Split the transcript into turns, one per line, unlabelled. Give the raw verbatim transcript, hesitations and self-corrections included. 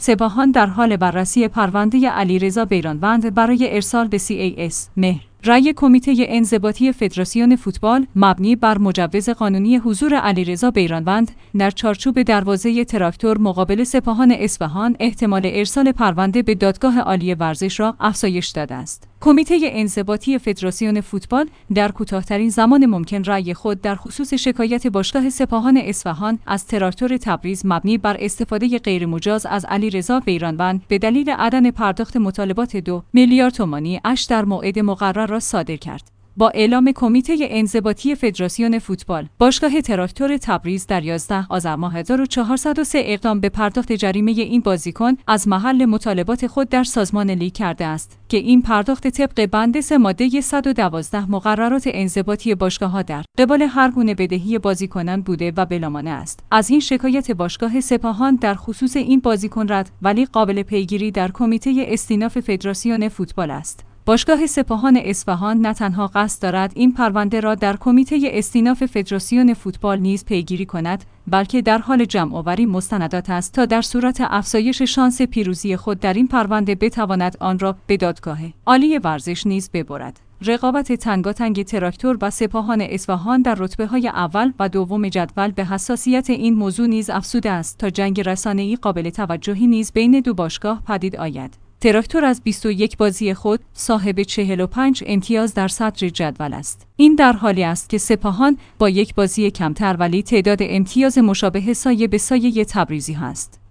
سپاهان در حال بررسی پرونده علیرضا بیرانوند برای ارسال به سی ای اس مهر. رأی کمیته انضباطی فدراسیون فوتبال مبنی بر مجوز قانونی حضور علیرضا بیرانوند در چارچوب دروازه تراکتور مقابل سپاهان اصفهان احتمال ارسال پرونده به دادگاه عالی ورزش را افزایش داده است. کمیته انضباطی فدراسیون فوتبال در کوتاه‌ترین زمان ممکن رأی خود در خصوص شکایت باشگاه سپاهان اصفهان از تراکتور تبریز مبنی بر استفاده غیرمجاز از علیرضا بیرانوند به دلیل عدم پرداخت مطالبات دو میلیارد تومانی اش در موعد مقرر را صادر کرد. با اعلام کمیته انضباطی فدراسیون فوتبال، باشگاه تراکتور تبریز در یازده آذر ماه هزار و چهارصد و سه اقدام به پرداخت جریمه این بازیکن از محل مطالبات خود در سازمان لیگ کرده است که این پرداخت طبق بند سه ماده صد و دوازده مقررات انضباطی باشگاه‌ها در قبال هر گونه بدهی بازیکنان بوده و بلامانع است. از این شکایت باشگاه سپاهان در خصوص این بازیکن رد ولی قابل پیگیری در کمیته استیناف فدراسیون فوتبال است. باشگاه سپاهان اصفهان نه تنها قصد دارد این پرونده را در کمیته استیناف فدراسیون فوتبال نیز پیگیری کند، بلکه در حال جمع‌آوری مستندات است تا در صورت افزایش شانس پیروزی خود در این پرونده بتواند آن را به دادگاه عالی ورزش نیز ببرد. رقابت تنگاتنگ تراکتور و سپاهان اصفهان در رتبه‌های اول و دوم جدول به حساسیت این موضوع نیز افزوده است تا جنگ رسانه‌ای قابل توجهی نیز بین دو باشگاه پدید آید. تراکتور از بیست و یک بازی خود صاحب چهل و پنج امتیاز در صدر جدول است. این در حالی است که سپاهان با یک بازی کمتر ولی تعداد امتیاز مشابه سایه به سایه تبریزی است.